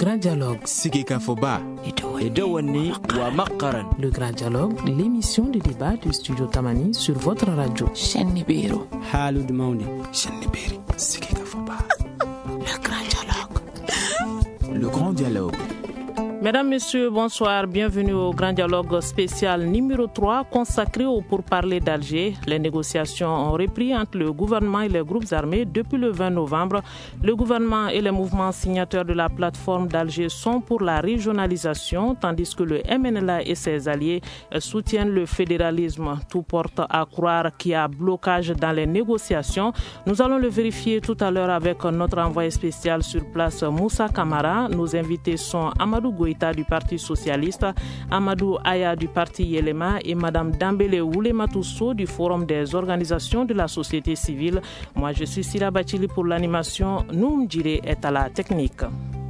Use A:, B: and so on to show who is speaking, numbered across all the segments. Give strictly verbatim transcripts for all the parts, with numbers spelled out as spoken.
A: Grand Dialogue.
B: Sigeka Foba.
C: Edouani wa Makaran.
A: Le Grand Dialogue, l'émission de débat du Studio Tamani sur votre radio.
D: Chenibero.
C: Halud Mauni.
B: Cheniberi. Sigeka Foba.
A: Le Grand Dialogue.
B: Le Grand Dialogue.
E: Mesdames, Messieurs, bonsoir. Bienvenue au Grand Dialogue spécial numéro trois consacré au pourparlers d'Alger. Les négociations ont repris entre le gouvernement et les groupes armés depuis le vingt novembre. Le gouvernement et les mouvements signataires de la plateforme d'Alger sont pour la régionalisation, tandis que le M N L A et ses alliés soutiennent le fédéralisme. Tout porte à croire qu'il y a blocage dans les négociations. Nous allons le vérifier tout à l'heure avec notre envoyé spécial sur place, Moussa Camara. Nos invités sont Amadou Goïta du Parti socialiste, Amadou Aya du Parti Yelema et Madame Dambele Oulematousso du Forum des organisations de la société civile. Moi, je suis Sira Bachili pour l'animation. Noum Djire est à la technique.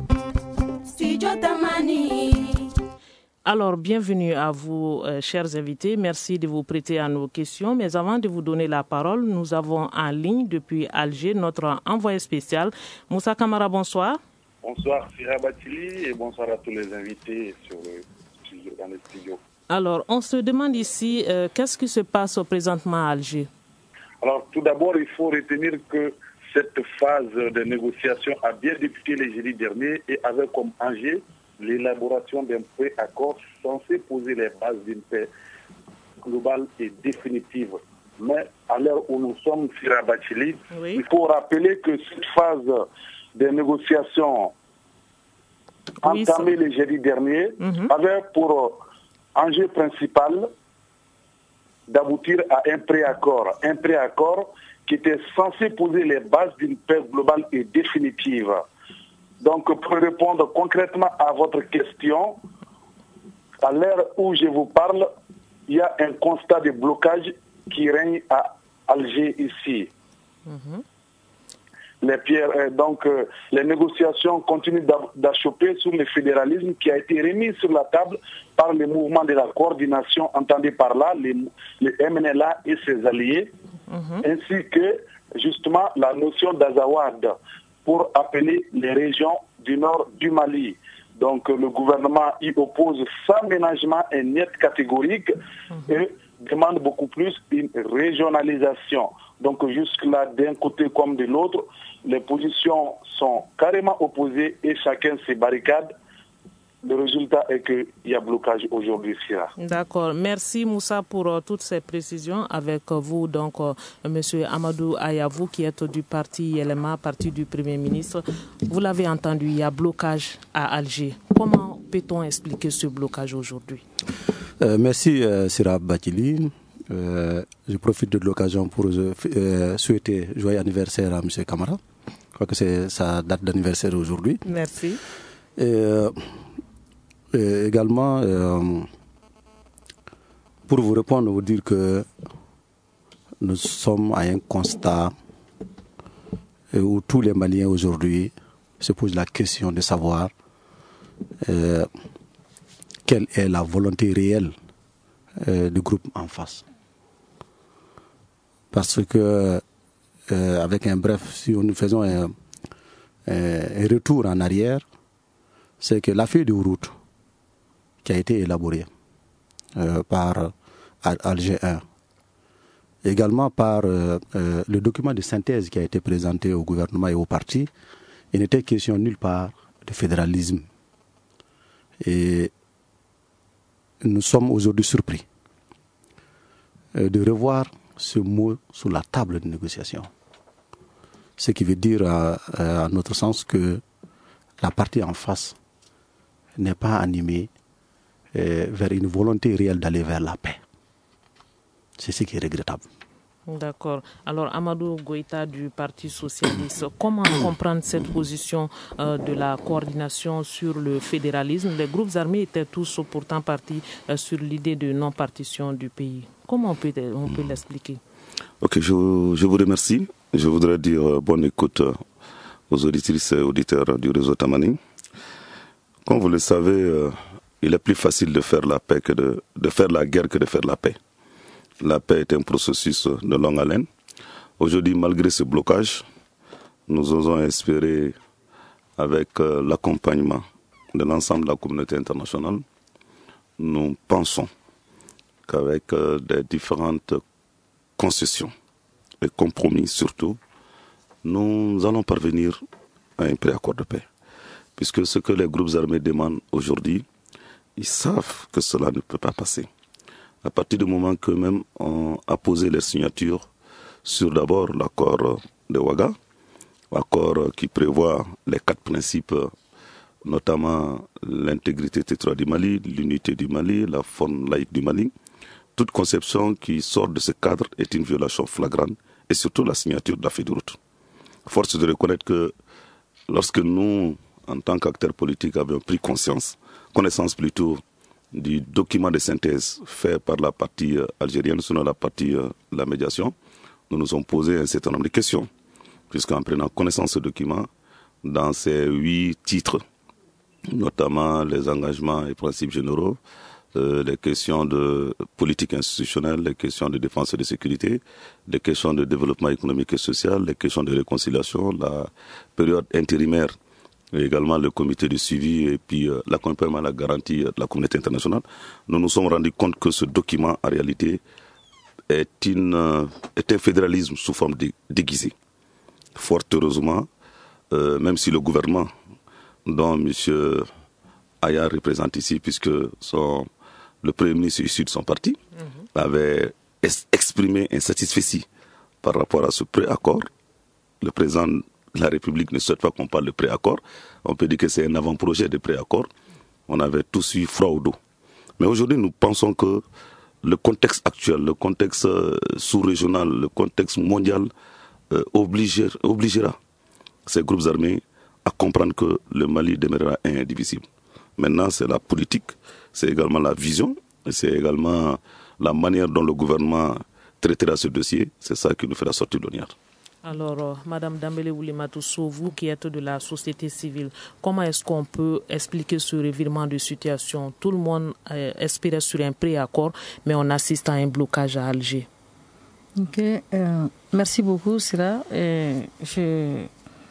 E: Alors, bienvenue à vous, euh, chers invités. Merci de vous prêter à nos questions. Mais avant de vous donner la parole, nous avons en ligne depuis Alger notre envoyé spécial. Moussa Camara, bonsoir.
F: Bonsoir Sira Batili et bonsoir à tous les invités sur le studio, dans le studio.
E: Alors, on se demande ici, euh, qu'est-ce qui se passe présentement à Alger? Alors,
F: tout d'abord, il faut retenir que cette phase de négociation a bien débuté le jeudi dernier et avait comme enjeu l'élaboration d'un pré-accord censé poser les bases d'une paix globale et définitive. Mais à l'heure où nous sommes, Sira Batili, oui. Il faut rappeler que cette phase des négociations oui, entamées le jeudi dernier mm-hmm. avait pour enjeu principal d'aboutir à un préaccord. Un préaccord qui était censé poser les bases d'une paix globale et définitive. Donc, pour répondre concrètement à votre question, à l'heure où je vous parle, il y a un constat de blocage qui règne à Alger ici. Mm-hmm. Les pierres, euh, donc, euh, les négociations continuent d'achoper sur le fédéralisme qui a été remis sur la table par le mouvement de la coordination, entendez par là les, les M N L A et ses alliés, mm-hmm. ainsi que justement la notion d'Azawad pour appeler les régions du nord du Mali. Donc, euh, le gouvernement y oppose sans ménagement et net catégorique mm-hmm. et demande beaucoup plus une régionalisation. Donc jusque-là, d'un côté comme de l'autre, les positions sont carrément opposées et chacun se barricade. Le résultat est qu'il y a blocage aujourd'hui, Sira.
E: D'accord. Merci Moussa pour uh, toutes ces précisions. Avec uh, vous, donc, uh, M. Amadou Ayavou, qui est du parti Yelema, parti du Premier ministre. Vous l'avez entendu, il y a blocage à Alger. Comment peut-on expliquer ce blocage aujourd'hui?
G: euh, Merci euh, Sira Batili. Euh, je profite de l'occasion pour euh, souhaiter joyeux anniversaire à M. Camara. Je crois que c'est sa date d'anniversaire aujourd'hui.
E: Merci.
G: Et, euh, et également, euh, pour vous répondre, vous dire que nous sommes à un constat où tous les Maliens aujourd'hui se posent la question de savoir euh, quelle est la volonté réelle euh, du groupe en face. Parce que, euh, avec un bref, si nous faisons un, un, un retour en arrière, c'est que la feuille de route qui a été élaborée euh, par Alger un, également par euh, euh, le document de synthèse qui a été présenté au gouvernement et au parti, il n'était question nulle part de fédéralisme. Et nous sommes aujourd'hui surpris euh, de revoir ce mot sur la table de négociation. Ce qui veut dire, à, à notre sens, que la partie en face n'est pas animée euh, vers une volonté réelle d'aller vers la paix. C'est ce qui est regrettable.
E: D'accord. Alors, Amadou Goïta du Parti socialiste, comment comprendre cette position euh, de la coordination sur le fédéralisme? Les groupes armés étaient tous pourtant partis euh, sur l'idée de non-partition du pays. Comment on peut, on peut l'expliquer?
H: Ok, je, je vous remercie. Je voudrais dire euh, bonne écoute euh, aux auditrices et auditeurs du réseau Tamani. Comme vous le savez, euh, il est plus facile de faire la paix que de, de faire la guerre que de faire la paix. La paix est un processus de longue haleine. Aujourd'hui, malgré ce blocage, nous osons espérer, avec euh, l'accompagnement de l'ensemble de la communauté internationale, nous pensons qu'avec euh, des différentes concessions et compromis surtout, nous allons parvenir à un préaccord de paix. Puisque ce que les groupes armés demandent aujourd'hui, ils savent que cela ne peut pas passer. À partir du moment qu'eux-mêmes ont apposé leur signature sur d'abord l'accord de Ouaga, accord qui prévoit les quatre principes, notamment l'intégrité territoriale du Mali, l'unité du Mali, la forme laïque du Mali. Toute conception qui sort de ce cadre est une violation flagrante et surtout la signature de la feuille de route. Force de reconnaître que lorsque nous, en tant qu'acteurs politiques, avions pris conscience, connaissance plutôt, du document de synthèse fait par la partie algérienne, selon la partie de la médiation, nous nous sommes posé un certain nombre de questions, puisqu'en prenant connaissance de ce document, dans ces huit titres, notamment les engagements et principes généraux, euh, les questions de politique institutionnelle, les questions de défense et de sécurité, les questions de développement économique et social, les questions de réconciliation, la période intérimaire, et également le comité de suivi et puis euh, l'accompagnement à la garantie de la communauté internationale, nous nous sommes rendus compte que ce document, en réalité, est, une, euh, est un fédéralisme sous forme dé- déguisée. Fort heureusement, euh, même si le gouvernement, dont M. Aya représente ici, puisque son, le Premier ministre issu de son parti, mm-hmm. avait es- exprimé insatisfaction par rapport à ce préaccord, le président la République ne souhaite pas qu'on parle de préaccord. On peut dire que c'est un avant-projet de préaccord. On avait tous eu froid au dos. Mais aujourd'hui, nous pensons que le contexte actuel, le contexte sous-régional, le contexte mondial euh, obliger, obligera ces groupes armés à comprendre que le Mali demeurera indivisible. Maintenant, c'est la politique, c'est également la vision, et c'est également la manière dont le gouvernement traitera ce dossier. C'est ça qui nous fera sortir de l'O N I A R.
E: Alors, euh, Madame Dambélé Oulimatousso, vous qui êtes de la société civile, comment est-ce qu'on peut expliquer ce revirement de situation? Tout le monde euh, espérait sur un préaccord, mais on assiste à un blocage à Alger.
D: Ok, euh, merci beaucoup, Sira. Euh, je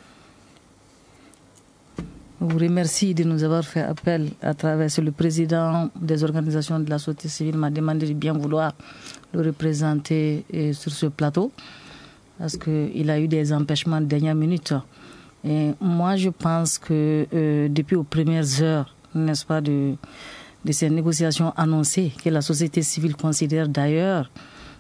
D: vous remercie de nous avoir fait appel à travers le président des organisations de la société civile m'a demandé de bien vouloir le représenter euh, sur ce plateau, parce qu'il a eu des empêchements de dernière minute. Et moi, je pense que euh, depuis aux premières heures, n'est-ce pas, de, de ces négociations annoncées, que la société civile considère d'ailleurs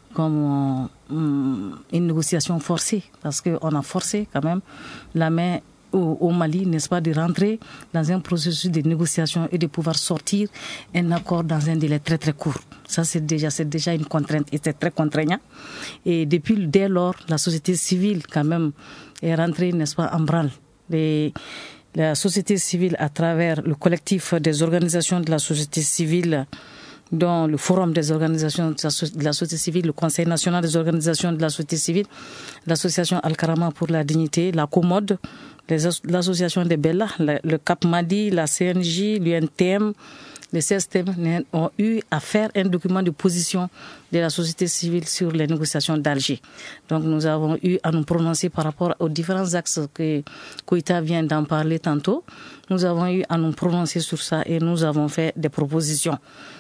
D: comme euh, une négociation forcée, parce qu'on a forcé quand même la main au, au Mali, n'est-ce pas, de rentrer dans un processus de négociation et de pouvoir sortir un accord dans un délai très très court. Ça, c'est déjà, c'est déjà une contrainte et c'est très contraignant. Et depuis, dès lors, la société civile, quand même, est rentrée, n'est-ce pas, en branle. Les, la société civile, à travers le collectif des organisations de la société civile, dont le Forum des organisations de la société civile, le Conseil national des organisations de la société civile, l'association Al-Karama pour la dignité, la Commode, l'association des Bella, le Cap Madi, la C N J, l'U N T M, les C S T M ont eu à faire un document de position de la société civile sur les négociations d'Alger. Donc nous avons eu à nous prononcer par rapport aux différents axes que Koïta vient d'en parler tantôt. Nous avons eu à nous prononcer sur ça et nous avons fait des propositions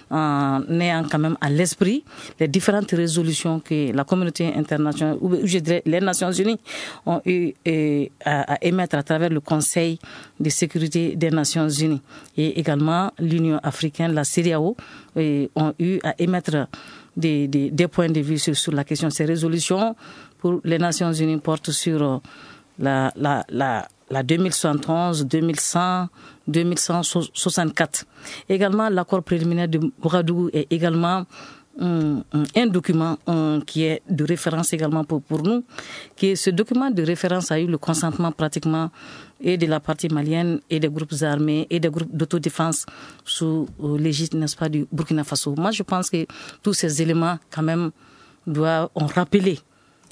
D: en ayant quand même à l'esprit les différentes résolutions que la communauté internationale, ou je dirais les Nations Unies, ont eu à, à émettre à travers le Conseil de sécurité des Nations Unies. Et également l'Union africaine, la C E D E A O, ont eu à émettre des, des, des points de vue sur, sur la question. Ces résolutions pour les Nations Unies portent sur la, la, la la deux mille soixante et onze, deux mille cent, deux mille cent soixante-quatre. Également, l'accord préliminaire de Ouagadougou est également un, un document un, qui est de référence également pour, pour nous. Qui est, ce document de référence a eu le consentement pratiquement et de la partie malienne et des groupes armés et des groupes d'autodéfense sous l'égide, n'est-ce pas, du Burkina Faso. Moi, je pense que tous ces éléments, quand même, doivent ont rappelé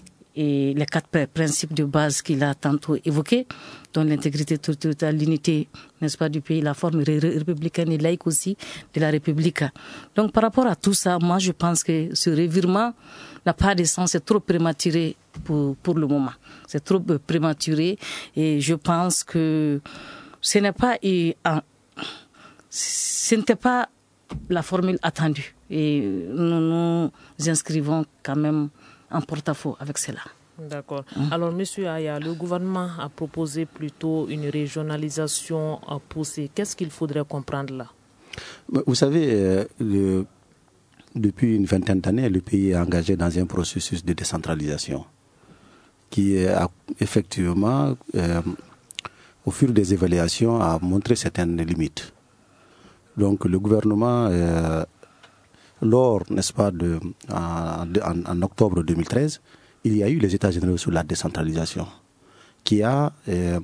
D: et les quatre principes de base qu'il a tantôt évoqués, dont l'intégrité territoriale, l'unité, n'est-ce pas, du pays, la forme républicaine et laïque aussi de la République. Donc par rapport à tout ça, moi je pense que ce revirement n'a pas de sens, c'est trop prématuré pour, pour le moment. C'est trop prématuré et je pense que ce n'est pas... Un, ce n'était pas la formule attendue. Et nous nous inscrivons quand même en porte-à-faux avec cela.
E: D'accord. Hum. Alors, M. Aya, le gouvernement a proposé plutôt une régionalisation poussée. Qu'est-ce qu'il faudrait comprendre là?
G: Vous savez, le, depuis une vingtaine d'années, le pays est engagé dans un processus de décentralisation qui a effectivement, euh, au fur des évaluations, a montré certaines limites. Donc le gouvernement, euh, lors, n'est-ce pas, de, en, en, en octobre deux mille treize, il y a eu les États généraux sur la décentralisation qui a euh,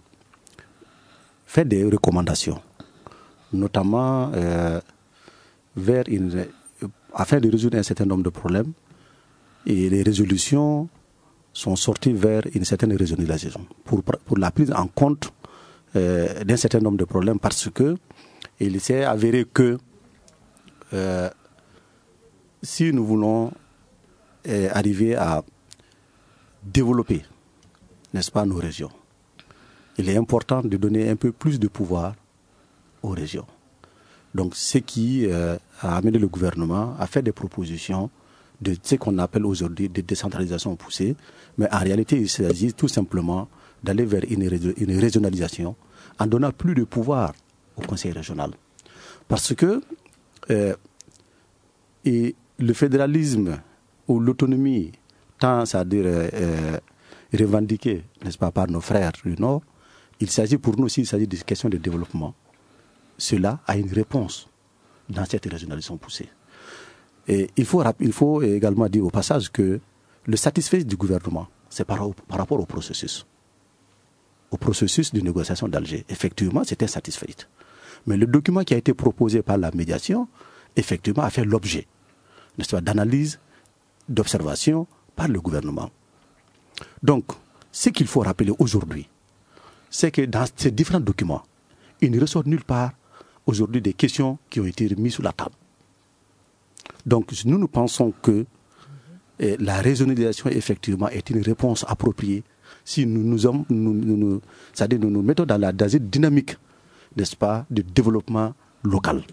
G: fait des recommandations, notamment euh, vers une, afin de résoudre un certain nombre de problèmes, et les résolutions sont sorties vers une certaine régionalisation pour, pour la prise en compte euh, d'un certain nombre de problèmes, parce que il s'est avéré que euh, si nous voulons euh, arriver à développer, n'est-ce pas, nos régions, il est important de donner un peu plus de pouvoir aux régions. Donc, ce qui euh, a amené le gouvernement à faire des propositions de ce qu'on appelle aujourd'hui des décentralisations poussées, mais en réalité, il s'agit tout simplement d'aller vers une, une régionalisation en donnant plus de pouvoir au conseil régional. Parce que euh, et le fédéralisme ou l'autonomie, tant c'est-à-dire euh, revendiquée, n'est-ce pas, par nos frères du Nord, il s'agit pour nous aussi, il s'agit de questions de développement. Cela a une réponse dans cette régionalisation poussée. Et il faut, il faut également dire au passage que le satisfait du gouvernement, c'est par, par rapport au processus. Au processus de négociation d'Alger. Effectivement, c'était satisfait. Mais le document qui a été proposé par la médiation, effectivement, a fait l'objet, n'est-ce pas, d'analyse, d'observation par le gouvernement. Donc, ce qu'il faut rappeler aujourd'hui, c'est que dans ces différents documents, il ne ressort nulle part aujourd'hui des questions qui ont été mises sur la table. Donc, nous, nous pensons que eh, la régionalisation, effectivement, est une réponse appropriée si nous nous, nous, nous, nous, c'est-à-dire nous nous mettons dans la dans une dynamique, n'est-ce pas, de développement local.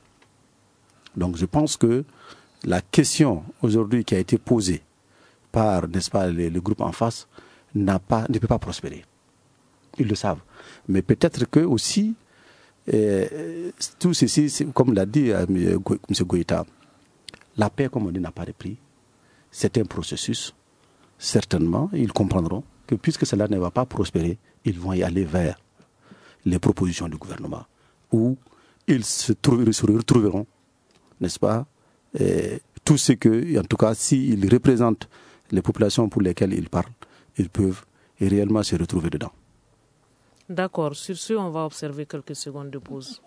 G: Donc, je pense que la question aujourd'hui qui a été posée par, n'est-ce pas, le, le groupe en face n'a pas, ne peut pas prospérer. Ils le savent. Mais peut-être que aussi, eh, tout ceci, comme l'a dit euh, M. Goïta, la paix, comme on dit, n'a pas de prix. C'est un processus. Certainement, ils comprendront que puisque cela ne va pas prospérer, ils vont y aller vers les propositions du gouvernement, où ils se, trouveront, se retrouveront, n'est-ce pas, et tout ce que, en tout cas, s'ils représentent les populations pour lesquelles ils parlent, ils peuvent réellement se retrouver dedans.
E: D'accord. Sur ce, on va observer quelques secondes de pause.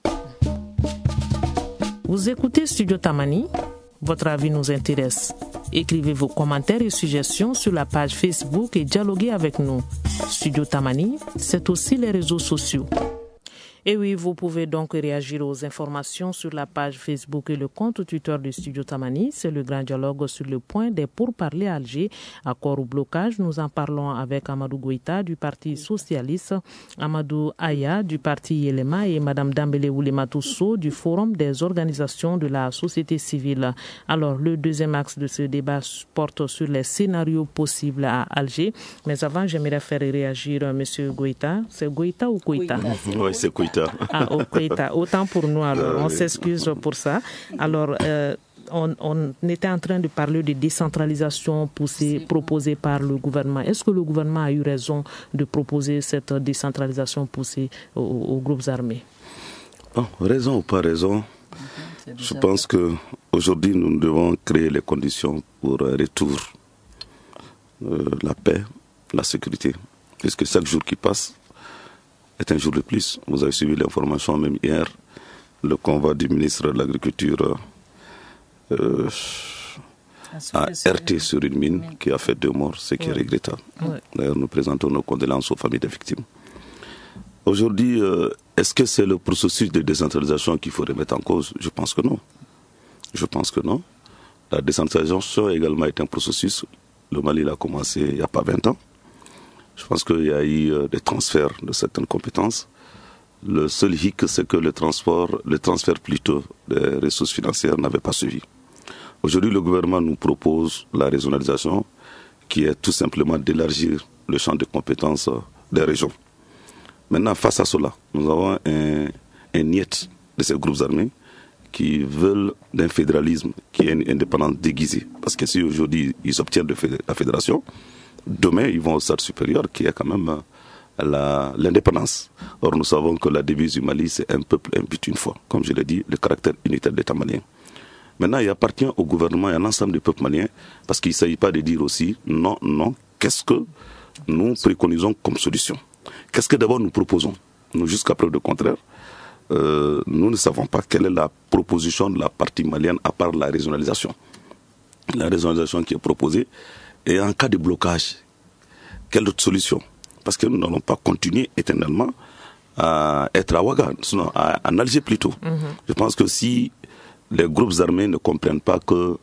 E: Vous écoutez Studio Tamani. Votre avis nous intéresse. Écrivez vos commentaires et suggestions sur la page Facebook et dialoguez avec nous. Studio Tamani, c'est aussi les réseaux sociaux. Et oui, vous pouvez donc réagir aux informations sur la page Facebook et le compte Twitter du Studio Tamani. C'est le grand dialogue sur le point des pourparlers à Alger. Accord ou blocage, nous en parlons avec Amadou Goïta du Parti Socialiste, Amadou Aya du Parti Yelema et Mme Dambele Oulematousso du Forum des organisations de la société civile. Alors, le deuxième axe de ce débat porte sur les scénarios possibles à Alger. Mais avant, j'aimerais faire réagir M. Goïta. C'est Goïta ou Goïta?
H: Oui, c'est Goïta.
E: Ah, au Koïta. Autant pour nous, alors. On s'excuse pour ça. Alors, euh, on, on était en train de parler de décentralisation poussée, proposée par le gouvernement. Est-ce que le gouvernement a eu raison de proposer cette décentralisation poussée aux, aux groupes armés?
H: Bon, raison ou pas raison, je pense qu'aujourd'hui, nous devons créer les conditions pour un retour, euh, la paix, la sécurité. Puisque chaque jour qui passe est un jour de plus. Vous avez suivi l'information même hier, le convoi du ministre de l'Agriculture euh, a heurté sur une mine qui a fait deux morts, ce qui est regrettable. Ouais. D'ailleurs, nous présentons nos condoléances aux familles des victimes. Aujourd'hui, euh, est-ce que c'est le processus de décentralisation qu'il faut remettre en cause? Je pense que non. Je pense que non. La décentralisation également est un processus. Le Mali l'a commencé il n'y a pas vingt ans. Je pense qu'il y a eu des transferts de certaines compétences Le seul hic, c'est que le transport, le transfert plutôt des ressources financières n'avait pas suivi. Aujourd'hui, le gouvernement nous propose la régionalisation, qui est tout simplement d'élargir le champ de compétences des régions. Maintenant, face à cela, nous avons un, un niet de ces groupes armés qui veulent d'un fédéralisme qui est une indépendance déguisée. Parce que si aujourd'hui ils obtiennent de la fédération, demain ils vont au stade supérieur qui est quand même la, l'indépendance. Or nous savons que la devise du Mali c'est un peuple, un but, une foi. Comme je l'ai dit, le caractère unitaire de l'État malien. Maintenant, il appartient au gouvernement et à l'ensemble du peuple malien, parce qu'il ne s'agit pas de dire aussi non, non, qu'est-ce que nous préconisons comme solution? Qu'est-ce que d'abord nous proposons? Nous, jusqu'à preuve de contraire, euh, nous ne savons pas quelle est la proposition de la partie malienne à part la régionalisation. La régionalisation qui est proposée, et en cas de blocage, quelle autre solution? Parce que nous n'allons pas continuer éternellement à être à Ouaga, sinon à, en Alger plutôt. Mm-hmm. Je pense que si les groupes armés ne comprennent pas que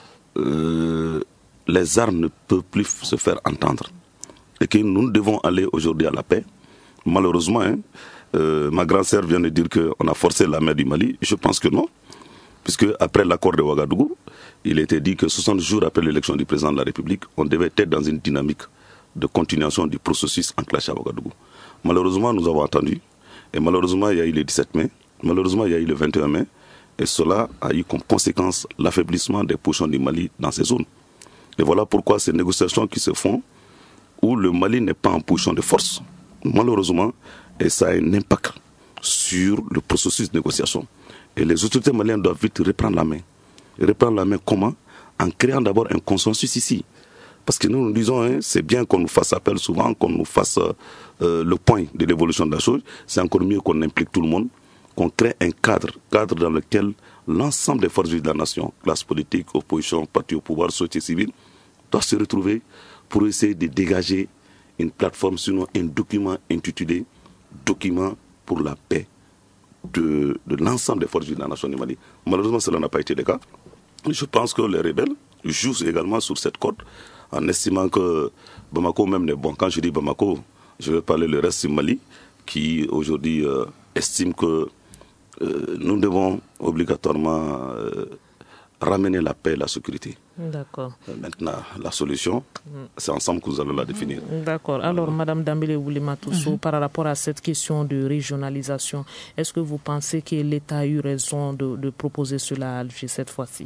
H: euh, les armes ne peuvent plus se faire entendre et que nous devons aller aujourd'hui à la paix. Malheureusement, hein, euh, ma grande sœur vient de dire qu'on a forcé la main du Mali. Je pense que non, puisque après l'accord de Ouagadougou, il était dit que soixante jours après l'élection du président de la République, on devait être dans une dynamique de continuation du processus enclenché à Ouagadougou. Malheureusement, nous avons attendu, et malheureusement, il y a eu le dix-sept mai, malheureusement, il y a eu le vingt et un mai, et cela a eu comme conséquence l'affaiblissement des positions du Mali dans ces zones. Et voilà pourquoi ces négociations qui se font, où le Mali n'est pas en position de force, malheureusement, et ça a un impact sur le processus de négociation. Et les autorités maliennes doivent vite reprendre la main. Et reprendre la main comment? En créant d'abord un consensus ici. Parce que nous nous disons, hein, c'est bien qu'on nous fasse appel souvent, qu'on nous fasse euh, le point de l'évolution de la chose. C'est encore mieux qu'on implique tout le monde, qu'on crée un cadre, cadre dans lequel l'ensemble des forces vives de la nation, classe politique, opposition, parti au pouvoir, société civile, doivent se retrouver pour essayer de dégager une plateforme, sinon un document intitulé « Document pour la paix » de, de l'ensemble des forces vives de la nation du Mali. Malheureusement, cela n'a pas été le cas. Je pense que les rebelles jouent également sur cette corde en estimant que Bamako même n'est bon. Quand je dis Bamako, je vais parler le reste du Mali qui aujourd'hui euh, estime que euh, nous devons obligatoirement euh, ramener la paix et la sécurité.
E: D'accord.
H: Maintenant, la solution, c'est ensemble que nous allons la définir.
E: D'accord. Alors, Madame Dambélé Oulimatoussou, mm-hmm. par rapport à cette question de régionalisation, est-ce que vous pensez que l'État a eu raison de, de proposer cela à Alger cette fois-ci?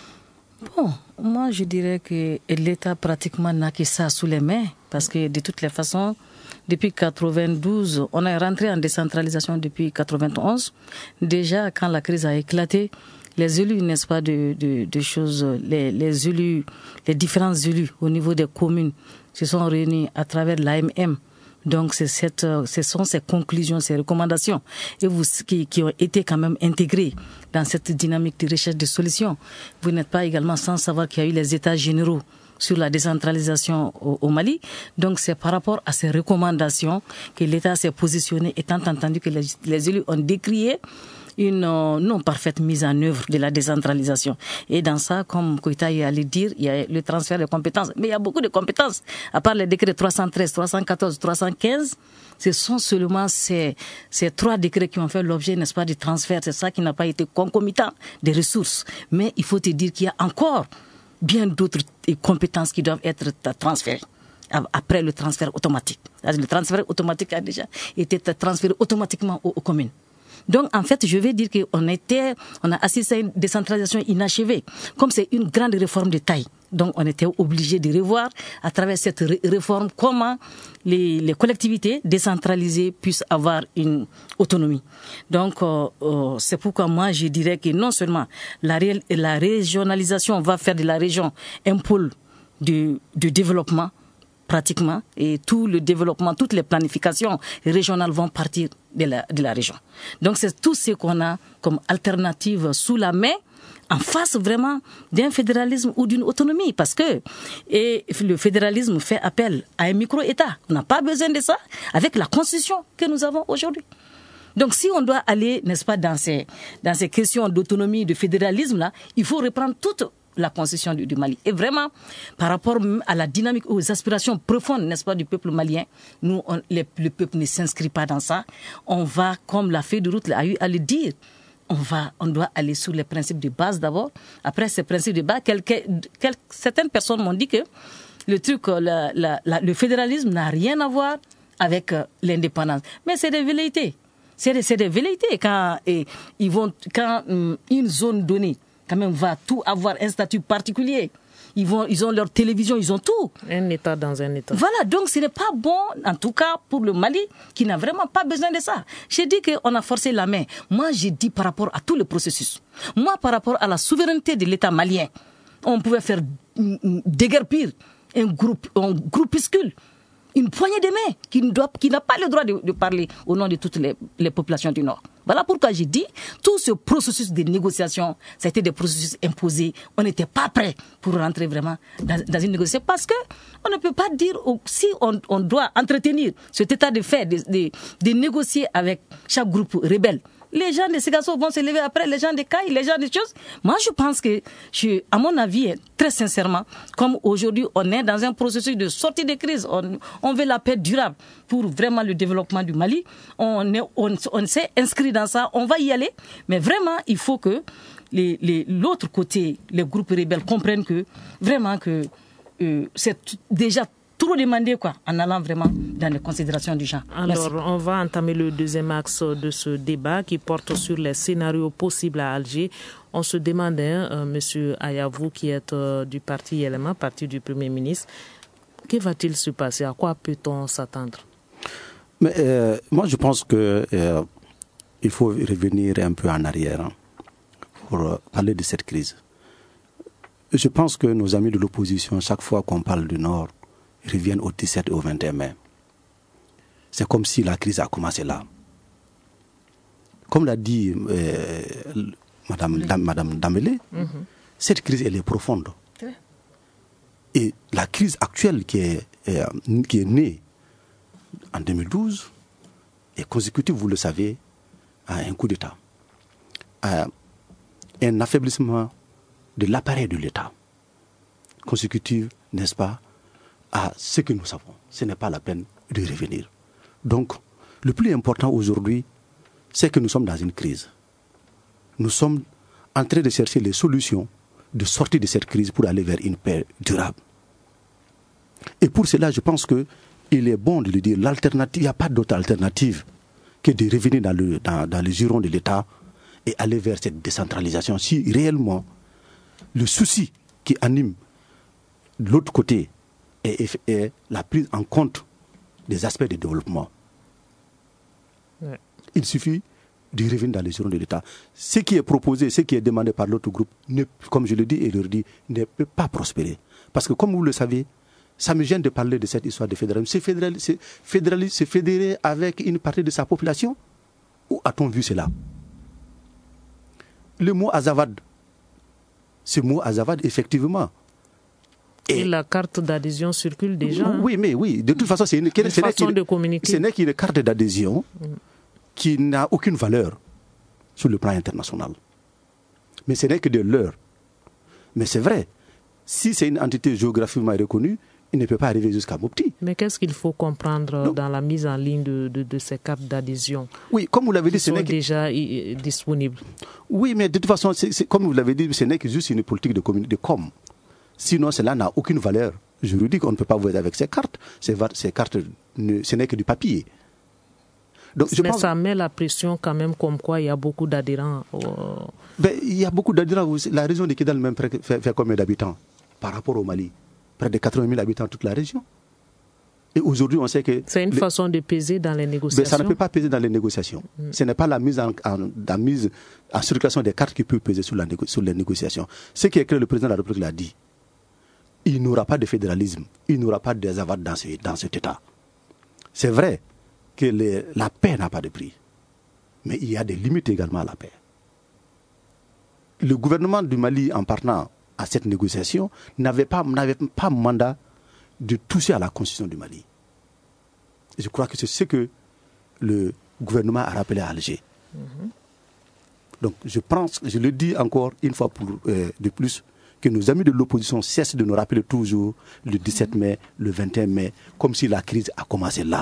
D: Bon, moi je dirais que l'État pratiquement n'a que ça sous les mains, parce que de toutes les façons, depuis quatre-vingt-douze, on est rentré en décentralisation depuis quatre-vingt-onze. Déjà, quand la crise a éclaté, les élus, n'est-ce pas, de, de, de choses, les, les élus, les différents élus au niveau des communes se sont réunis à travers l'A M M. Donc, c'est cette, ce sont ces conclusions, ces recommandations et vous, qui, qui ont été quand même intégrées dans cette dynamique de recherche de solutions. Vous n'êtes pas également sans savoir qu'il y a eu les états généraux sur la décentralisation au, au Mali. Donc, c'est par rapport à ces recommandations que l'État s'est positionné, étant entendu que les, les élus ont décrié une euh, non parfaite mise en œuvre de la décentralisation. Et dans ça, comme Koïta allait dire, il y a le transfert de compétences. Mais il y a beaucoup de compétences. À part les décrets trois cent treize, trois cent quatorze, trois cent quinze, ce sont seulement ces, ces trois décrets qui ont fait l'objet, n'est-ce pas, du transfert. C'est ça qui n'a pas été concomitant des ressources. Mais il faut te dire qu'il y a encore bien d'autres compétences qui doivent être transférées après le transfert automatique. Le transfert automatique a déjà été transféré automatiquement aux, aux communes. Donc, en fait, je vais dire qu'on était, on a assisté à une décentralisation inachevée. Comme c'est une grande réforme de taille. Donc, on était obligé de revoir, à travers cette ré- réforme, comment les, les collectivités décentralisées puissent avoir une autonomie. Donc, euh, euh, c'est pourquoi moi, je dirais que non seulement la, ré- la régionalisation va faire de la région un pôle de, de développement, pratiquement, et tout le développement, toutes les planifications régionales vont partir de la, de la région. Donc, c'est tout ce qu'on a comme alternative sous la main, en face vraiment d'un fédéralisme ou d'une autonomie, parce que et le fédéralisme fait appel à un micro-État. On n'a pas besoin de ça avec la constitution que nous avons aujourd'hui. Donc, si on doit aller, n'est-ce pas, dans ces, dans ces questions d'autonomie, de fédéralisme-là, il faut reprendre toutes la constitution du, du Mali. Et vraiment, par rapport à la dynamique, aux aspirations profondes, n'est-ce pas, du peuple malien, nous, on, les, le peuple ne s'inscrit pas dans ça. On va, comme la feuille de route a eu à le dire, on va, on doit aller sur les principes de base d'abord. Après ces principes de base, quelques, quelques, certaines personnes m'ont dit que le truc, la, la, la, le fédéralisme n'a rien à voir avec euh, l'indépendance. Mais c'est des velléités. C'est des, c'est des velléités quand, et, ils vont, quand um, une zone donnée, quand même, va tout avoir un statut particulier. Ils, vont, ils ont leur télévision, ils ont tout.
E: Un État dans un État.
D: Voilà, donc ce n'est pas bon, en tout cas pour le Mali, qui n'a vraiment pas besoin de ça. J'ai dit qu'on a forcé la main. Moi, j'ai dit par rapport à tout le processus. Moi, par rapport à la souveraineté de l'État malien, on pouvait faire déguerpir un groupe, un groupuscule, une poignée de main qui, ne doit, qui n'a pas le droit de, de parler au nom de toutes les, les populations du Nord. Voilà pourquoi j'ai dit, tout ce processus de négociation, ça a été des processus imposés. On n'était pas prêt pour rentrer vraiment dans, dans une négociation parce que on ne peut pas dire, si on, on doit entretenir cet état de fait, de, de, de négocier avec chaque groupe rebelle, les gens de Ségasso vont se lever après, les gens de Caille, les gens de choses. Moi, je pense que, je, à mon avis, très sincèrement, comme aujourd'hui, on est dans un processus de sortie de crise, on, on veut la paix durable pour vraiment le développement du Mali. On, est, on, on s'est inscrit dans ça, on va y aller. Mais vraiment, il faut que les, les, l'autre côté, les groupes rebelles comprennent que, vraiment, que euh, c'est déjà trop demandé, quoi, en allant vraiment dans les considérations du genre.
E: Alors,
D: Merci.
E: On va entamer le deuxième axe de ce débat qui porte sur les scénarios possibles à Alger. On se demandait, hein, euh, M. Ayavou, qui est euh, du parti L M A, parti du Premier ministre, que va-t-il se passer? À quoi peut-on s'attendre?
G: Mais euh, moi, je pense que euh, il faut revenir un peu en arrière hein, pour euh, parler de cette crise. Je pense que nos amis de l'opposition, chaque fois qu'on parle du Nord, reviennent au dix-sept et au vingt et un mai. C'est comme si la crise a commencé là. Comme l'a dit euh, Madame, Dam, Madame Dambélé, mm-hmm. cette crise, elle est profonde. Ouais. Et la crise actuelle qui est, euh, qui est née en deux mille douze est consécutive, vous le savez, à un coup d'État, à un affaiblissement de l'appareil de l'État, consécutive, n'est-ce pas, à ce que nous savons. Ce n'est pas la peine de revenir. Donc, le plus important aujourd'hui, c'est que nous sommes dans une crise. Nous sommes en train de chercher les solutions de sortir de cette crise pour aller vers une paix durable. Et pour cela, je pense qu'il est bon de le dire, l'alternative, il n'y a pas d'autre alternative que de revenir dans le, dans, dans le giron de l'État et aller vers cette décentralisation. Si réellement le souci qui anime de l'autre côté Et, et la prise en compte des aspects de développement. Ouais. Il suffit de revenir dans les giron de l'État. Ce qui est proposé, ce qui est demandé par l'autre groupe, ne, comme je le dis et le redis, ne peut pas prospérer. Parce que comme vous le savez, ça me gêne de parler de cette histoire de fédéralisme. C'est fédéralisme, c'est fédéralisme, c'est fédérer avec une partie de sa population. Où a-t-on vu cela? Le mot Azawad, ce mot Azawad, effectivement,
E: Et, et la carte d'adhésion circule déjà.
G: Oui, mais oui. De toute façon, c'est une,
E: une
G: ce
E: façon
G: n'est
E: de communiquer.
G: Ce n'est qu'une carte d'adhésion mm. qui n'a aucune valeur sur le plan international. Mais ce n'est que de l'heure. Mais c'est vrai, si c'est une entité géographiquement reconnue, il ne peut pas arriver jusqu'à Mopti.
E: Mais qu'est-ce qu'il faut comprendre Donc, dans la mise en ligne de, de, de ces cartes d'adhésion?
G: Oui, comme vous l'avez dit, ce n'est que...
E: déjà y, disponibles.
G: Oui, mais de toute façon, c'est, c'est, comme vous l'avez dit, ce n'est que juste une politique de, communi- de com. Sinon, cela n'a aucune valeur juridique. On ne peut pas voter avec ces cartes. Ces, ces cartes, ne, ce n'est que du papier.
E: Donc, je Mais pense... ça met la pression quand même, comme quoi il y a beaucoup d'adhérents. Au...
G: Ben, il y a beaucoup d'adhérents. La région de Kidal même fait, fait combien d'habitants par rapport au Mali? Près de quatre-vingt mille habitants toute la région. Et aujourd'hui, on sait que...
E: C'est une les... façon de peser dans les négociations.
G: Ben, ça ne peut pas peser dans les négociations. Mm. Ce n'est pas la mise en, en, la mise en circulation des cartes qui peut peser sur, la négo... sur les négociations. Ce qui est clair, le président de la République l'a dit. Il n'y aura pas de fédéralisme, il n'y aura pas de désavade dans, ce, dans cet État. C'est vrai que les, la paix n'a pas de prix, mais il y a des limites également à la paix. Le gouvernement du Mali, en partant à cette négociation, n'avait pas, n'avait pas mandat de toucher à la constitution du Mali. Et je crois que c'est ce que le gouvernement a rappelé à Alger. Mm-hmm. Donc je pense, je le dis encore une fois pour, euh, de plus, que nos amis de l'opposition cessent de nous rappeler toujours le dix-sept mai, le vingt et un mai, comme si la crise a commencé là.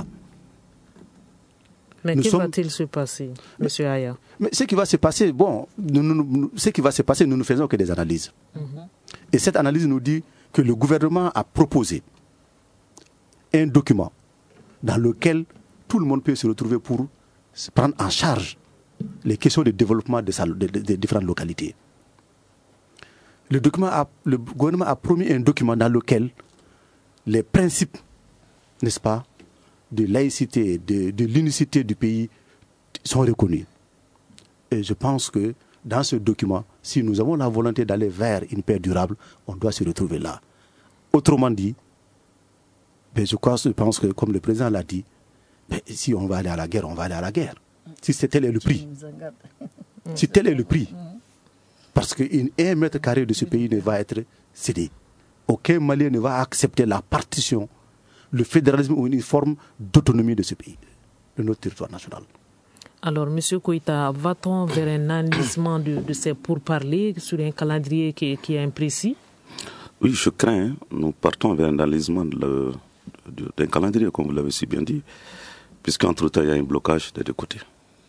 E: Mais
G: Nous
E: que
G: sommes...
E: va-t-il se passer, M. Aya?
G: Mais ce qui va se passer, bon, nous, nous, nous, ce qui va se passer, nous ne faisons que des analyses. Mm-hmm. Et cette analyse nous dit que le gouvernement a proposé un document dans lequel tout le monde peut se retrouver pour se prendre en charge les questions de développement de, sa, de, de, de différentes localités. Le, document a, le gouvernement a promis un document dans lequel les principes, n'est-ce pas, de laïcité, de, de l'unicité du pays sont reconnus. Et je pense que dans ce document, si nous avons la volonté d'aller vers une paix durable, on doit se retrouver là. Autrement dit, ben je, crois, je pense que, comme le président l'a dit, ben si on va aller à la guerre, on va aller à la guerre. Si c'est tel est le prix. Si tel est le prix. Parce qu'un mètre carré de ce pays ne va être cédé. Aucun Malien ne va accepter la partition, le fédéralisme ou une forme d'autonomie de ce pays, de notre territoire national.
E: Alors, M. Koïta, va-t-on vers un enlisement de, de ces pourparlers sur un calendrier qui, qui est imprécis?
H: Oui, je crains. Hein. Nous partons vers un enlisement de, de, d'un calendrier, comme vous l'avez si bien dit, puisqu'entre-temps, il y a un blocage des deux côtés.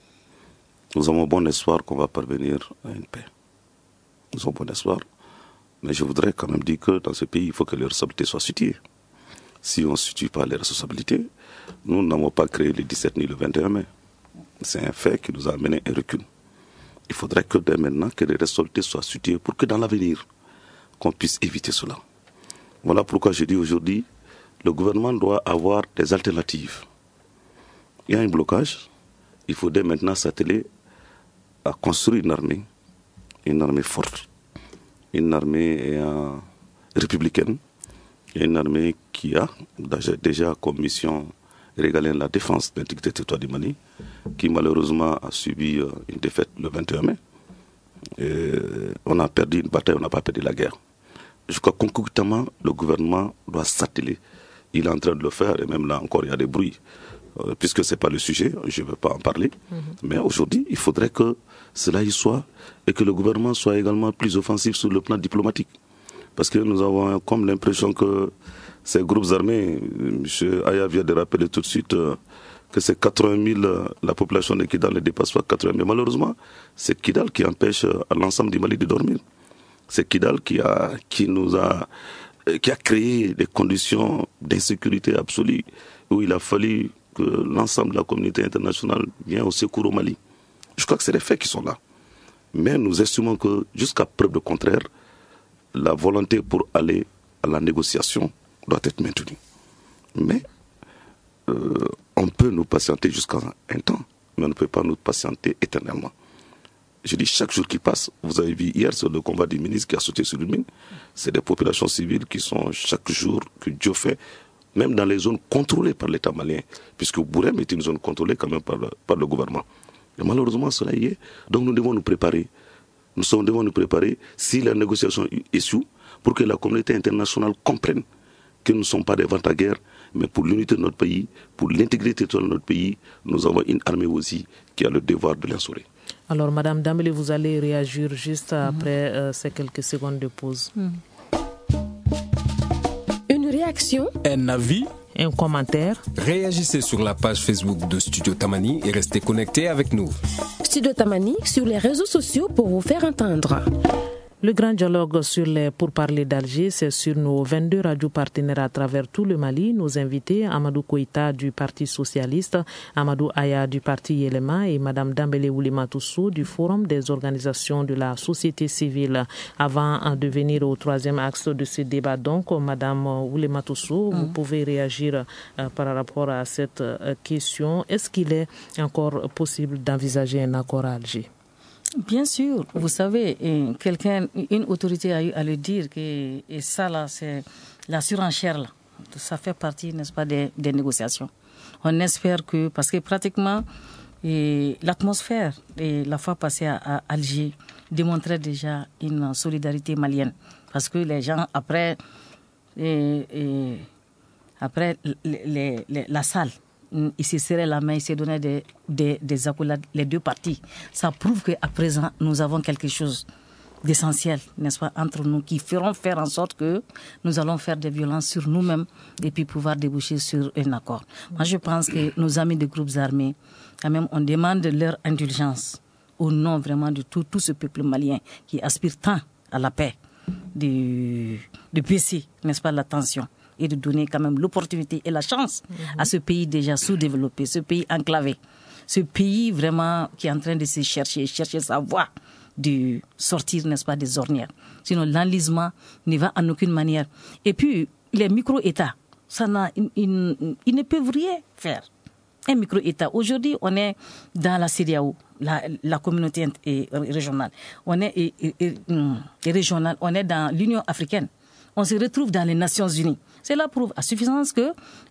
H: Nous avons bon espoir qu'on va parvenir à une paix. Nous avons bon espoir. Mais je voudrais quand même dire que dans ce pays, il faut que les responsabilités soient situées. Si on ne situe pas les responsabilités, nous n'avons pas créé le dix-sept ni le vingt et un mai. C'est un fait qui nous a amené un recul. Il faudrait que dès maintenant, que les responsabilités soient situées pour que dans l'avenir, qu'on puisse éviter cela. Voilà pourquoi je dis aujourd'hui, le gouvernement doit avoir des alternatives. Il y a un blocage, il faut dès maintenant s'atteler à construire une armée, une armée forte, une armée euh, républicaine, et une armée qui a déjà comme mission régalienne la défense de l'intégrité du territoire du Mali, qui malheureusement a subi euh, une défaite le vingt et un mai. Et on a perdu une bataille, on n'a pas perdu la guerre. Je crois que concomitamment, le gouvernement doit s'atteler. Il est en train de le faire, et même là encore, il y a des bruits. Euh, puisque ce n'est pas le sujet, je ne veux pas en parler. Mm-hmm. Mais aujourd'hui, il faudrait que cela y soit, et que le gouvernement soit également plus offensif sur le plan diplomatique. Parce que nous avons comme l'impression que ces groupes armés, M. Aya vient de rappeler tout de suite euh, que c'est quatre-vingt mille, euh, la population de Kidal ne dépasse pas quatre-vingt mille. Mais malheureusement, c'est Kidal qui empêche euh, l'ensemble du Mali de dormir. C'est Kidal qui a, qui nous a, euh, qui a créé des conditions d'insécurité absolue où il a fallu que l'ensemble de la communauté internationale vienne au secours au Mali. Je crois que c'est les faits qui sont là. Mais nous estimons que jusqu'à preuve de contraire, la volonté pour aller à la négociation doit être maintenue. Mais euh, on peut nous patienter jusqu'à un temps, mais on ne peut pas nous patienter éternellement. Je dis chaque jour qui passe, vous avez vu hier sur le combat du ministre qui a sauté sur une mine, c'est des populations civiles qui sont chaque jour que Dieu fait, même dans les zones contrôlées par l'État malien, puisque Bourem est une zone contrôlée quand même par le, par le gouvernement. Et malheureusement, cela y est. Donc nous devons nous préparer. Nous devons nous préparer si la négociation échoue pour que la communauté internationale comprenne que nous ne sommes pas des ventes à guerre, mais pour l'unité de notre pays, pour l'intégrité de notre pays, nous avons une armée aussi qui a le devoir de l'instaurer.
E: Alors, Madame Dambélé, vous allez réagir juste après euh, ces quelques secondes de pause.
A: Mm. Une réaction,
B: un avis,
E: un commentaire.
B: Réagissez sur la page Facebook de Studio Tamani et restez connectés avec nous.
A: Studio Tamani sur les réseaux sociaux pour vous faire entendre.
E: Le grand dialogue sur les pourparlers d'Alger, c'est sur nos vingt-deux radios partenaires à travers tout le Mali. Nos invités, Amadou Koïta du Parti Socialiste, Amadou Aya du Parti Yélema et Madame Dambélé Oulimatoussou du Forum des organisations de la société civile. Avant de venir au troisième axe de ce débat, donc, Madame Oulimatoussou, mmh. vous pouvez réagir euh, par rapport à cette euh, question. Est-ce qu'il est encore possible d'envisager un accord à Alger?
D: Bien sûr, vous savez, quelqu'un, une autorité a eu à le dire que et ça là, c'est la surenchère là, ça fait partie, n'est-ce pas, des, des négociations. On espère que, parce que pratiquement, et l'atmosphère, et la fois passée à, à Alger, démontrait déjà une solidarité malienne, parce que les gens après, et, et, après les, les, les, la salle. Ils se serraient la main, ils se donnaient des, des, des accolades, les deux parties. Ça prouve qu'à présent, nous avons quelque chose. d'essentiel, n'est-ce pas, entre nous, qui feront faire en sorte que nous allons faire des violences sur nous-mêmes et puis pouvoir déboucher sur un accord. Moi, je pense que nos amis des groupes armés, quand même, on demande leur indulgence au nom vraiment de tout, tout ce peuple malien qui aspire tant à la paix, de, de baisser, n'est-ce pas, la tension et de donner quand même l'opportunité et la chance mmh. à ce pays déjà sous-développé, ce pays enclavé, ce pays vraiment qui est en train de se chercher, chercher sa voie, de sortir, n'est-ce pas, des ornières. Sinon, l'enlisement ne va en aucune manière. Et puis, les micro-États, ça n'a, ils, ils, ils ne peuvent rien faire. Un micro-État. Aujourd'hui, on est dans la C E D E A O, la, la communauté régionale. On est et, et, et, et régionale. On est dans l'Union africaine. On se retrouve dans les Nations Unies. Cela prouve à suffisance que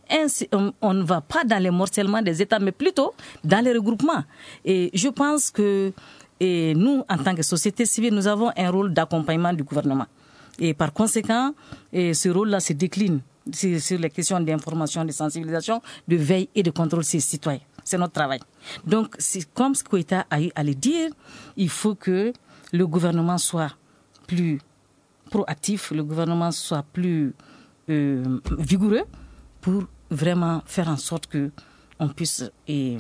D: un, on ne va pas dans les morcellements des États, mais plutôt dans les regroupements. Et je pense que et nous, en tant que société civile, nous avons un rôle d'accompagnement du gouvernement. Et par conséquent, et ce rôle-là se décline sur, sur les questions d'information, de sensibilisation, de veille et de contrôle sur les citoyens. C'est notre travail. Donc, c'est comme ce Koïta a eu à le dire, il faut que le gouvernement soit plus proactif, le gouvernement soit plus euh, vigoureux pour vraiment faire en sorte qu'on puisse et,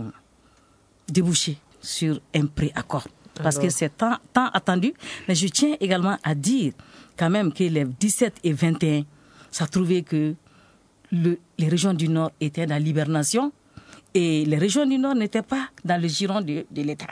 D: déboucher sur un préaccord. Parce Alors. que c'est tant, tant attendu. Mais je tiens également à dire quand même que les dix-sept et vingt et un, ça trouvait que le, les régions du Nord étaient dans l'hibernation et les régions du Nord n'étaient pas dans le giron de, de l'État.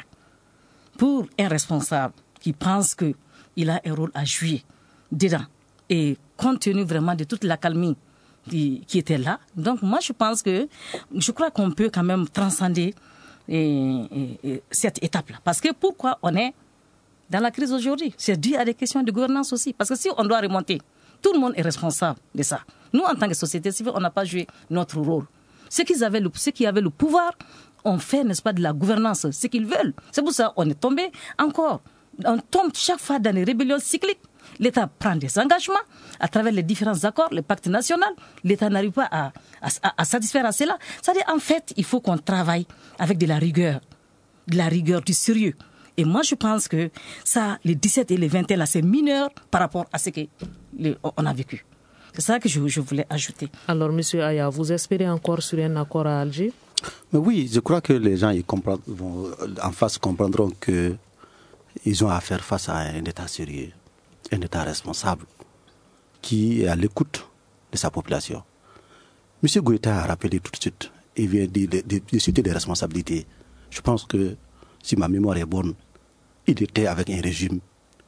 D: Pour un responsable qui pense qu'il a un rôle à jouer dedans et compte tenu vraiment de toute l'accalmie qui, qui était là, donc moi je pense que je crois qu'on peut quand même transcender Et, et, et cette étape-là. Parce que pourquoi on est dans la crise aujourd'hui? C'est dû à des questions de gouvernance aussi. Parce que si on doit remonter, tout le monde est responsable de ça. Nous, en tant que société civile, on n'a pas joué notre rôle. Ceux qui avaient le, ceux qui avaient le pouvoir ont fait, n'est-ce pas, de la gouvernance, ce qu'ils veulent. C'est pour ça qu'on est tombé encore. On tombe chaque fois dans les rébellions cycliques. L'État prend des engagements à travers les différents accords, le pacte national. L'État n'arrive pas à, à, à satisfaire à cela. C'est-à-dire, en fait, il faut qu'on travaille avec de la rigueur, de la rigueur, du sérieux. Et moi, je pense que ça, les dix-sept et les vingt et un, là, c'est mineur par rapport à ce qu'on a vécu. C'est ça que je, je voulais ajouter.
E: Alors, M. Aya, vous espérez encore sur un accord à Alger?
G: Mais oui, je crois que les gens ils vont, en face comprendront qu'ils ont à faire face à un État sérieux, un État responsable qui est à l'écoute de sa population. M. Goïta a rappelé tout de suite, il vient de, de, de, de citer des responsabilités. Je pense que, si ma mémoire est bonne, il était avec un régime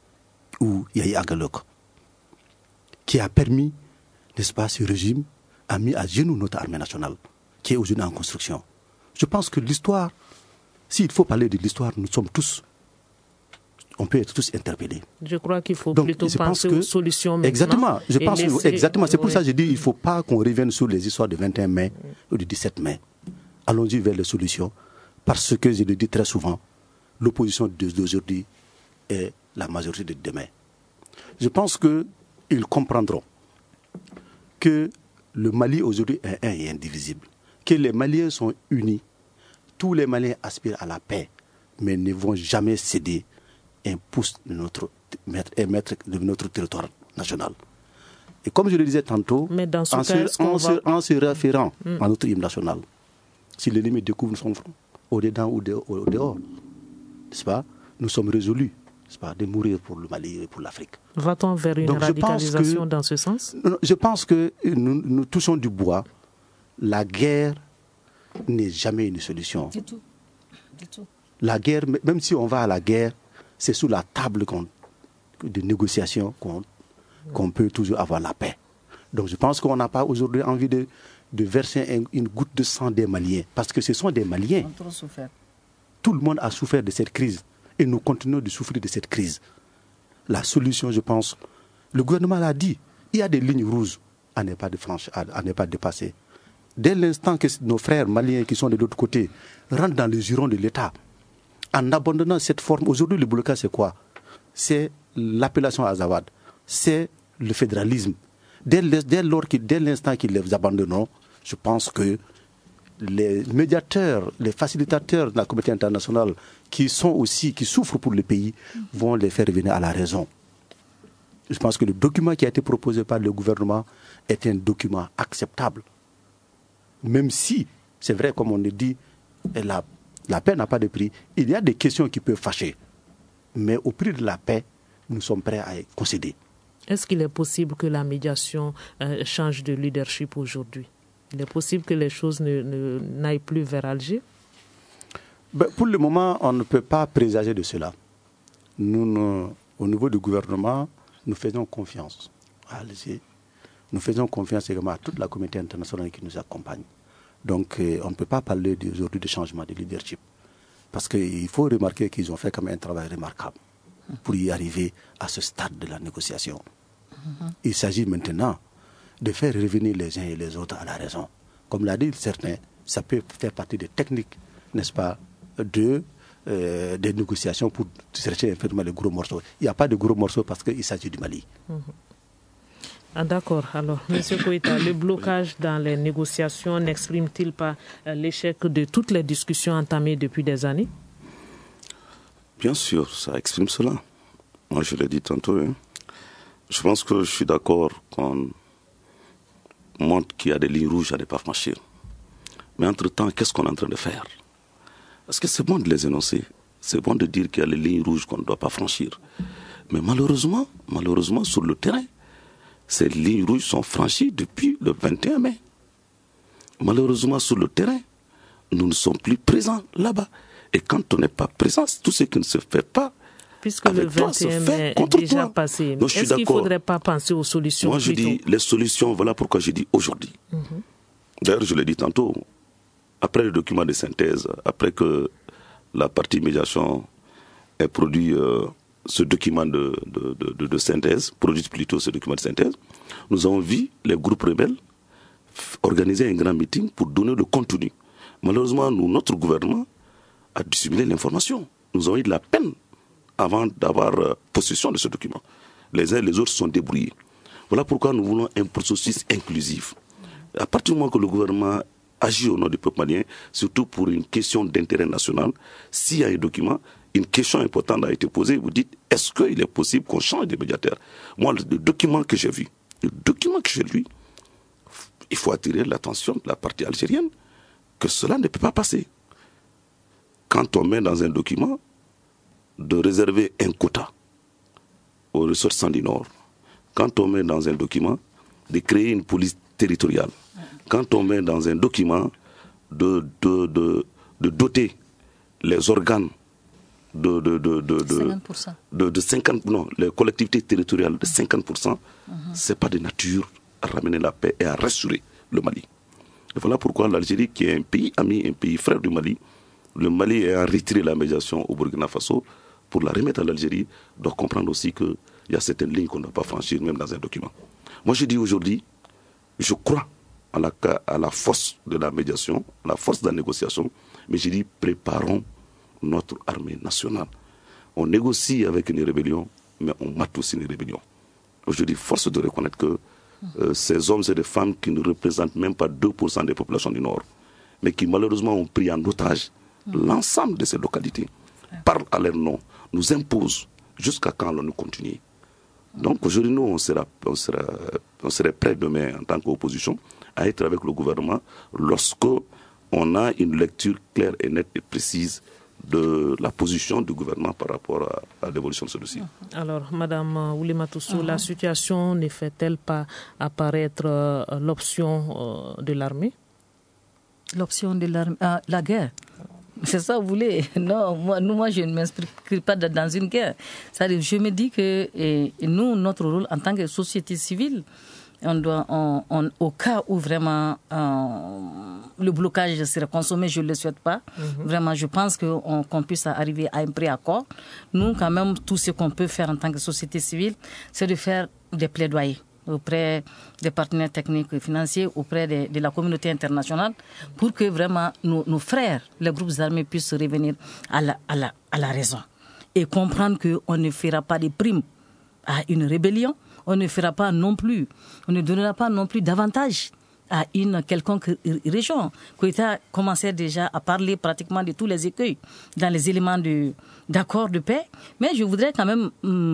G: où il y a eu Agalok, qui a permis, n'est-ce pas, ce régime a mis à genoux notre armée nationale, qui est aujourd'hui en construction. Je pense que l'histoire, s'il faut parler de l'histoire, nous sommes tous, on peut être tous interpellés.
E: Je crois qu'il faut
G: Donc,
E: plutôt penser
G: que,
E: aux solutions maintenant.
G: Exactement, je pense,
E: laisser,
G: exactement. C'est pour
E: oui.
G: ça que je dis qu'il ne faut pas qu'on revienne sur les histoires du vingt et un mai ou du dix-sept mai. Allons-y vers les solutions, parce que, je le dis très souvent, l'opposition d'aujourd'hui est la majorité de demain. Je pense qu'ils comprendront que le Mali aujourd'hui est un et indivisible, que les Maliens sont unis, tous les Maliens aspirent à la paix, mais ne vont jamais céder un pouce de notre, un mètre de notre territoire national. Et comme je le disais tantôt,
E: mais dans ce
G: en,
E: cas,
G: se, en,
E: va...
G: se, en se référant
E: mm.
G: à notre hymne national, si l'ennemi découvre son front, au-dedans ou au dehors, n'est-ce pas, nous sommes résolus, n'est-ce pas, de mourir pour le Mali et pour l'Afrique.
E: Va-t-on vers une
G: Donc,
E: radicalisation
G: que,
E: dans ce sens?
G: Je pense que nous, nous touchons du bois. La guerre n'est jamais une solution.
D: Du tout. Du tout.
G: La guerre, même si on va à la guerre, c'est sous la table qu'on, de négociation qu'on, qu'on peut toujours avoir la paix. Donc je pense qu'on n'a pas aujourd'hui envie de, de verser un, une goutte de sang des Maliens, parce que ce sont des Maliens.
D: On a trop souffert.
G: Tout le monde a souffert de cette crise et nous continuons de souffrir de cette crise. La solution, je pense, le gouvernement l'a dit, il y a des lignes rouges à ne pas, de franchir, à, à ne pas dépasser. Dès l'instant que nos frères maliens qui sont de l'autre côté rentrent dans le giron de l'État, en abandonnant cette forme, aujourd'hui le blocage c'est quoi? C'est l'appellation Azawad, c'est le fédéralisme. Dès, dès, lors, dès l'instant qu'ils les abandonneront, je pense que les médiateurs, les facilitateurs de la communauté internationale qui sont aussi, qui souffrent pour le pays, vont les faire revenir à la raison. Je pense que le document qui a été proposé par le gouvernement est un document acceptable. Même si, c'est vrai, comme on le dit, la, la paix n'a pas de prix. Il y a des questions qui peuvent fâcher. Mais au prix de la paix, nous sommes prêts à concéder.
E: Est-ce qu'il est possible que la médiation euh, change de leadership aujourd'hui? Il est possible que les choses ne, ne, n'aillent plus vers Alger?
G: Ben, pour le moment, on ne peut pas présager de cela. Nous, nous, au niveau du gouvernement, nous faisons confiance à Alger. Nous faisons confiance également à toute la communauté internationale qui nous accompagne. Donc, euh, on ne peut pas parler aujourd'hui de changement de leadership. Parce qu'il faut remarquer qu'ils ont fait quand même un travail remarquable pour y arriver à ce stade de la négociation. Mm-hmm. Il s'agit maintenant de faire revenir les uns et les autres à la raison. Comme l'a dit certains, ça peut faire partie des techniques, n'est-ce pas, de, euh, des négociations pour chercher effectivement les gros morceaux. Il n'y a pas de gros morceaux parce qu'il s'agit du Mali.
E: Mm-hmm. Ah, d'accord. Alors, M. Koïta, le blocage dans les négociations n'exprime-t-il pas euh, l'échec de toutes les discussions entamées depuis des années?
H: Bien sûr, ça exprime cela. Moi, je l'ai dit tantôt. Hein. Je pense que je suis d'accord qu'on montre qu'il y a des lignes rouges à ne pas franchir. Mais entre-temps, qu'est-ce qu'on est en train de faire? Parce que c'est bon de les énoncer. C'est bon de dire qu'il y a les lignes rouges qu'on ne doit pas franchir. Mais malheureusement, malheureusement, sur le terrain, ces lignes rouges sont franchies depuis le vingt et un mai. Malheureusement, sur le terrain, nous ne sommes plus présents là-bas. Et quand on n'est pas présent, tout ce qui ne se fait pas,
E: puisque le vingt et un mai est déjà toi. passé, donc, est-ce qu'il ne faudrait pas penser aux solutions?
H: Moi, je dis les solutions, voilà pourquoi je dis aujourd'hui. Mm-hmm. D'ailleurs, je l'ai dit tantôt, après le document de synthèse, après que la partie médiation ait produit euh, ce document de, de, de, de synthèse, produit plutôt ce document de synthèse, nous avons vu les groupes rebelles organiser un grand meeting pour donner le contenu. Malheureusement, nous, notre gouvernement a dissimulé l'information. Nous avons eu de la peine avant d'avoir euh, possession de ce document. Les uns et les autres se sont débrouillés. Voilà pourquoi nous voulons un processus inclusif. À partir du moment que le gouvernement agit au nom du peuple malien, surtout pour une question d'intérêt national, s'il y a un document, une question importante a été posée, vous dites, est-ce qu'il est possible qu'on change de médiateur? Moi, le, le document que j'ai vu, le document que j'ai lu, il faut attirer l'attention de la partie algérienne que cela ne peut pas passer. Quand on met dans un document de réserver un quota aux ressortissants du Nord, quand on met dans un document de créer une police territoriale, quand on met dans un document de, de, de, de doter les organes de, de, de, de, de,
D: cinquante pour cent.
H: de, de cinquante, non, les collectivités territoriales de cinquante pour cent, uh-huh. Ce n'est pas de nature à ramener la paix et à rassurer le Mali. Et voilà pourquoi l'Algérie, qui est un pays ami, un pays frère du Mali, le Mali a retiré la médiation au Burkina Faso pour la remettre à l'Algérie, doit comprendre aussi qu'il y a certaines lignes qu'on ne doit pas franchir, même dans un document. Moi, je dis aujourd'hui, je crois à la, à la force de la médiation, à la force de la négociation, mais je dis, préparons notre armée nationale. On négocie avec une rébellion, mais on mate aussi une rébellion. Aujourd'hui, force de reconnaître que euh, ces hommes et des femmes qui ne représentent même pas deux pour cent des populations du Nord, mais qui malheureusement ont pris en otage l'ensemble de ces localités, parlent à leur nom, nous imposent jusqu'à quand allons-nous continuer. Donc aujourd'hui, nous, on sera, on sera, on serait prêts demain en tant qu'opposition à être avec le gouvernement lorsque on a une lecture claire et nette et précise de la position du gouvernement par rapport à, à l'évolution de ce dossier.
E: Alors, Madame Oulimatoussou, uh-huh. la situation ne fait-elle pas apparaître euh, l'option euh, de l'armée?
D: L'option de l'armée, ah, la guerre. C'est ça, vous voulez? Non, moi, nous, moi je ne m'inscris pas dans une guerre. C'est-à-dire, je me dis que et, et nous, notre rôle en tant que société civile, on doit, on, on, au cas où vraiment euh, le blocage serait consommé, je ne le souhaite pas. Mm-hmm. Vraiment, je pense qu'on, qu'on puisse arriver à un préaccord. Nous, quand même, tout ce qu'on peut faire en tant que société civile, c'est de faire des plaidoyers auprès des partenaires techniques et financiers, auprès de, de la communauté internationale, pour que vraiment nos, nos frères, les groupes armés, puissent revenir à la, à la, à la raison et comprendre qu'on ne fera pas de primes à une rébellion, on ne fera pas non plus, on ne donnera pas non plus davantage à une quelconque région. Koïta commençait déjà à parler pratiquement de tous les écueils dans les éléments de, d'accord de paix, mais je voudrais quand même hum,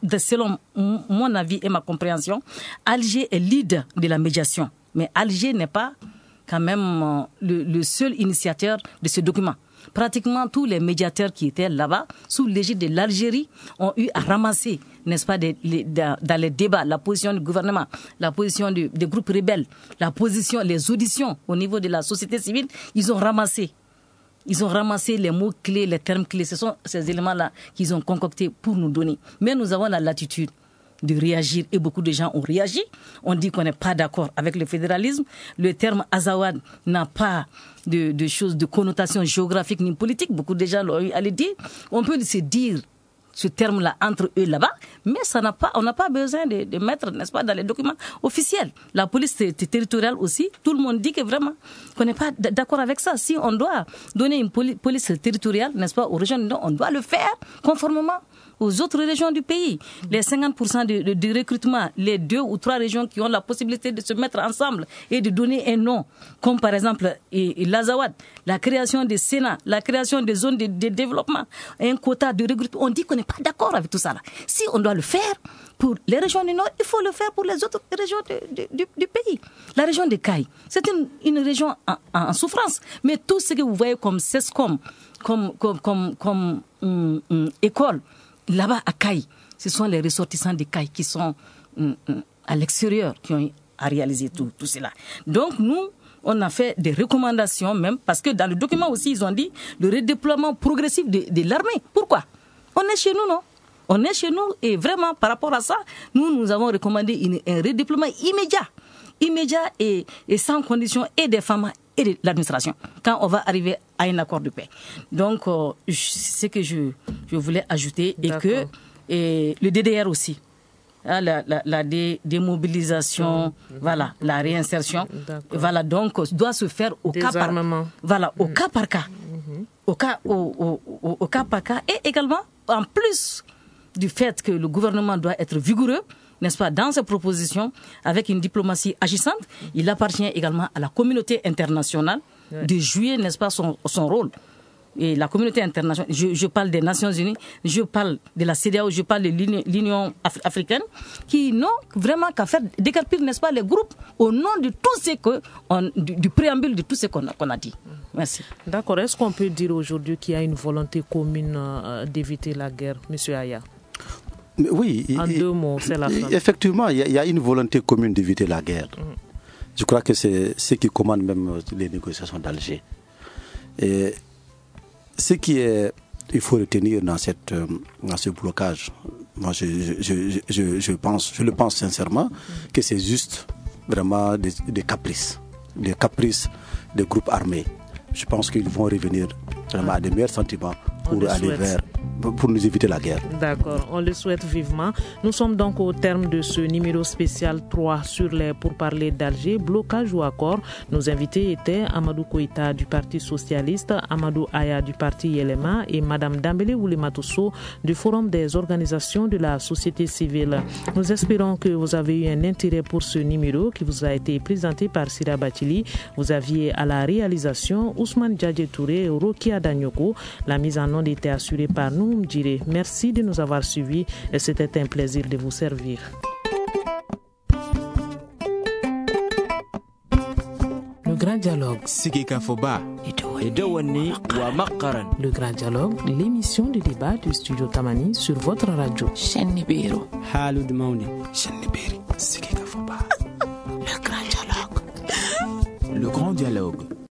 D: de, selon mon avis et ma compréhension, Alger est leader de la médiation. Mais Alger n'est pas quand même le, le seul initiateur de ce document. Pratiquement tous les médiateurs qui étaient là-bas, sous l'égide de l'Algérie, ont eu à ramasser, n'est-ce pas, des, les, dans, dans les débats, la position du gouvernement, la position du, des groupes rebelles, la position, les auditions au niveau de la société civile. Ils ont ramassé. Ils ont ramassé les mots clés, les termes clés. Ce sont ces éléments-là qu'ils ont concoctés pour nous donner. Mais nous avons la latitude de réagir et beaucoup de gens ont réagi. On dit qu'on n'est pas d'accord avec le fédéralisme. Le terme Azawad n'a pas de, de choses, de connotation géographique ni politique. Beaucoup de gens l'ont eu à le dire. On peut se dire ce terme-là entre eux là-bas, mais ça n'a pas, on n'a pas besoin de, de mettre, n'est-ce pas, dans les documents officiels. La police territoriale aussi, tout le monde dit que vraiment qu'on n'est pas d'accord avec ça. Si on doit donner une poli- police territoriale, n'est-ce pas, aux régions du Nord, on doit le faire conformément aux autres régions du pays. Les cinquante pour cent de, de, de recrutement, les deux ou trois régions qui ont la possibilité de se mettre ensemble et de donner un nom, comme par exemple et, et l'Azawad, la création des Sénats, la création des zones de, de développement, un quota de recrutement. On dit qu'on n'est pas d'accord avec tout ça là. Si on doit le faire pour les régions du Nord, il faut le faire pour les autres régions de, de, du, du pays. La région de Caille, c'est une, une région en, en, en souffrance. Mais tout ce que vous voyez comme CESCOM, comme, comme, comme, comme um, um, école, là-bas à Caille, ce sont les ressortissants de Caille qui sont um, um, à l'extérieur, qui ont à réaliser tout, tout cela. Donc nous, on a fait des recommandations même, parce que dans le document aussi, ils ont dit le redéploiement progressif de, de l'armée. Pourquoi? On est chez nous, non? On est chez nous et vraiment par rapport à ça, nous, nous avons recommandé une, un redéploiement immédiat, immédiat et, et sans condition et des femmes et de l'administration, quand on va arriver à un accord de paix. Donc, euh, c'est ce que je, je voulais ajouter et D'accord. que et le D D R aussi. Hein, la, la, la dé, démobilisation, mmh. voilà, la réinsertion, D'accord. voilà, donc doit se faire au cas par voilà, au mmh. cas par cas, mmh. au cas au, au, au, au cas par cas, et également en plus du fait que le gouvernement doit être vigoureux, n'est-ce pas, dans ses propositions, avec une diplomatie agissante, mmh. il appartient également à la communauté internationale ouais. de jouer, n'est-ce pas, son, son rôle. Et la communauté internationale, je, je parle des Nations Unies, je parle de la C E D E A O, je parle de l'Union africaine, qui n'ont vraiment qu'à faire décarpir, n'est-ce pas, les groupes au nom de tout ce que on, du, du préambule de tout ce qu'on a, qu'on a dit. Merci.
E: D'accord. Est-ce qu'on peut dire aujourd'hui qu'il y a une volonté commune euh, d'éviter la guerre, Monsieur Aya?
G: Oui.
E: En
G: il,
E: deux mots, c'est la fin.
G: Effectivement, il y, y a une volonté commune d'éviter la guerre. Mm. Je crois que c'est ce qui commande même les négociations d'Alger. Et ce qui est, il faut retenir dans, cette, dans ce blocage, moi je, je, je, je, pense, je le pense sincèrement, que c'est juste vraiment des, des caprices, des caprices des groupes armés. Je pense qu'ils vont revenir vraiment à des meilleurs sentiments pour aller vers, pour nous éviter la guerre.
E: D'accord, on le souhaite vivement. Nous sommes donc au terme de ce numéro spécial trois sur les pourparlers d'Alger, blocage ou accord. Nos invités étaient Amadou Koïta du Parti Socialiste, Amadou Aya du Parti Yelema et Madame Dambélé Oulimatousso du Forum des organisations de la société civile. Nous espérons que vous avez eu un intérêt pour ce numéro qui vous a été présenté par Sira Batili. Vous aviez à la réalisation Ousmane Djadje Touré et Rokia Danyoko. La mise en onde était assurée par nous. Merci de nous avoir suivis et c'était un plaisir de vous servir.
A: Le grand dialogue. Le grand dialogue, l'émission de débat du studio Tamani sur votre radio.
C: Le grand dialogue. Le grand dialogue.